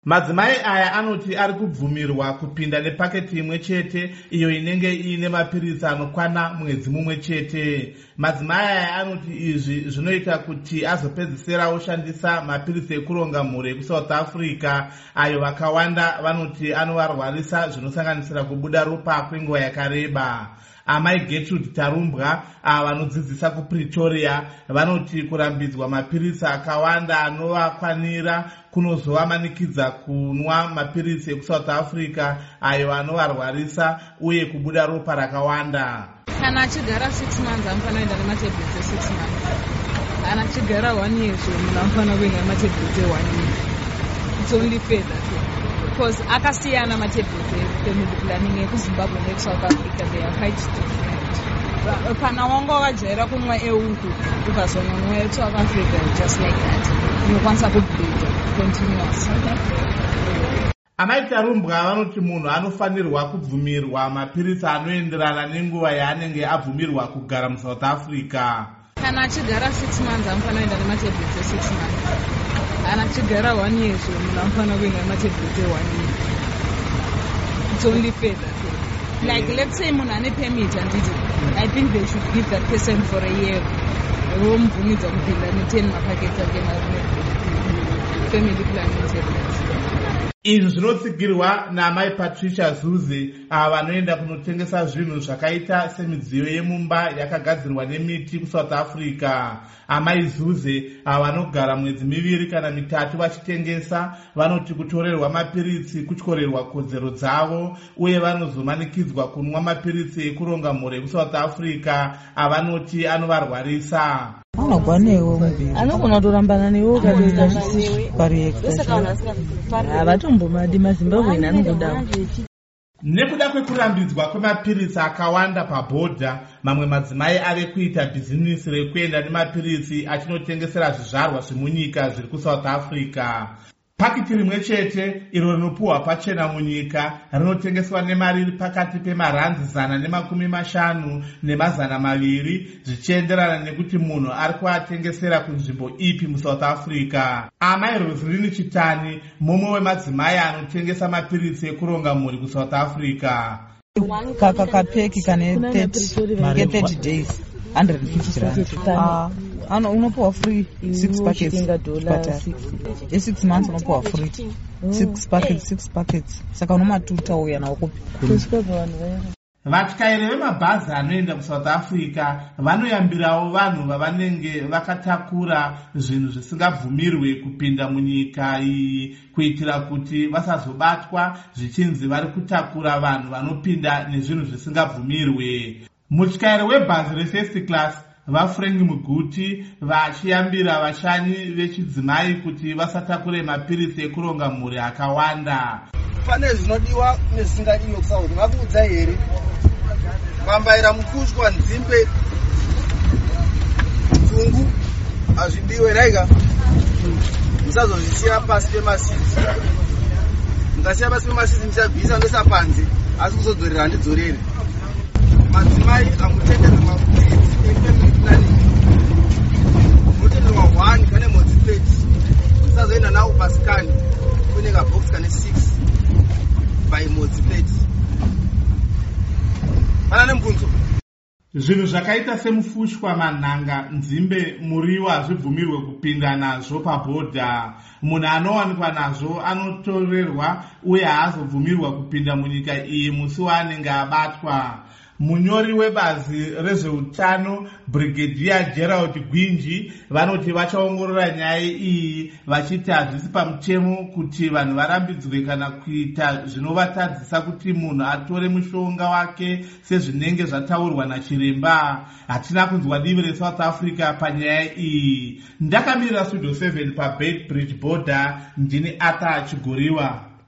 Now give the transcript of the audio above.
Madzimai aya anoti ari kubvumirwa kupinda nepaketi imwe chete iyo inenge ine mapirisi anokwana mwedzi mumwe chete. Madzimai aya anoti izvi zvinoita kuti azopedzisira oshandisa mapirisi ekuronga mhuri ekuSouth Africa ayo vakawanda vanoti anovarwarisa zvinosanganisira kubuda ropa kwenguva yakareba. Amai Gertrude Tarumbwa vanodzidzisa kuPretoria vanoti kurambidzwa mapirisi akawanda anovakwanira kunozovamanikidza kunwa mapirisi ekuSouth Africa ayo anovarwarisa uye kubuda ropa rakawanda. Kana achigara 6 months anofanira kuenda nematabhletsi e6 months. Kana achigara 1 year munhu anofanira kuenda nematabhletsi e1 year. It's only fair that because akasiyana matabhletsi efamily planning ekuZimbabwe neekuSouth Africa, they are quite different. Kana wanga wakajaira kumwa euku ukazonwa eSouth Africa just like that, unokwanisa kubhedha continuous. Amai Tarumbwa vanoti munhu anofanirwa kubvumirwa mapirisi anoenderana nenguva yaanenge abvumirwa kugara muSouth Africa. Kana achigara 6 months anofanira kuenda nematabhletsi e6 months. Kana achigara 1 year munhu anofanira kuenda nematabhletsi e1 year. It's only fair that way. Like let's say munhu ane permit handiti, I think they should give that person for a year vomubvumidza kupinda ne10 mapaketi ake family planning tablets. Izvi zvinotsigirwa naamai Patricia Zuze vanoenda kunotengesa zvinhu zvakaita semidziyo yemumba yakagadzirwa nemiti kuSouth Africa. Amai Zuze vanogara mwedzi 2 kana 3 vachitengesa vanoti kutorerwa mapirisi kutyorerwa kodzero dzavo uye vanozomanikidzwa kunwa mapirisi ekuronga mhuri ekuSouth Africa avanoti anovarwarisa. Anogona kutorambana newe ukaita havatombomadi maZimbabwe anongoda. Nekuda kwekurambidzwa kwemapirisi akawanda pabhodha, mamwe madzimai ave kuita bhizinisi rekuenda nemapirisi achinotengesera zvizvarwa zvemunyika zviri kuSouth Africa. Pakiti rimwe chete iro rinopuhwa pachena munyika rinotengeswa nemari iri pakati pemarandzi 150 ne200 zvichienderana nekuti munhu ari kuatengesera kunzvimbo ipi muSouth Africa. Amai Roselyn Chitani mumwe wemadzimai anotengesa mapirisi ekuronga mhuri kuSouth Africa. Kakapeki kane 30 days 150 rand. Unopuwa free 6 packets. E6 months unopuwa free 6 packets. Saka unomatuta uya nawo kupi. Vatyairi vemabhazi anoenda kuSouth Africa vanoyambirawo vanhu vavanenge vakatakura zvinhu zvisingabvumirwe kupinda munyika iyi kuitira kuti vasazobatwa zvichinzi vari kutakura vanhu vanopinda nezvinhu zvisingabvumirwe. Mutyairi webhazi refirst class vaFrank Muguti vachiyambira vashanyi vechidzimai kuti vasatakure mapirisi ekuronga mhuri akawanda. Pane zvinodiwa nezvisingadiwe kusauri vakuudza here kwambaira mukushwa nzimbe tungu hazvidiwe raiga musazozvisiya pasi pemasisi. Mukasiya pasi pemasisi muchabvisa ndosa panze asi kuzodzorera handidzorere. Madzimai amutenderwa mapirisi efamily planning mutenderwa 1 kane modzi plate musazoenda nawo pasikani kune kabhox kane 6 by modzi plate. Pana nemubvunzo. Zvinhu zvakaita semufushwa, manhanga, nzimbe, muriwo hazvibvumirwe kupinda nazvo pabhodha. Munhu anowanikwa nazvo anotorerwa uye haazobvumirwa kupinda munyika iyi musi waanenge abatwa. Munyori webazi rezveutano Brigadier Gerald Gwinji vanoti vachaongorora nyaya iyi vachiti hazvisi pamutemo kuti vanhu varambidzwe kana kuita zvinovatadzisa kuti munhu atore mushonga wake sezvinenge zvataurwa nachiremba. Hatina kunzwa divi reSouth Africa panyaya iyi. Ndakamirira Studio 7 paBeit Bridge Border, ndini Arthur Chigoriwa.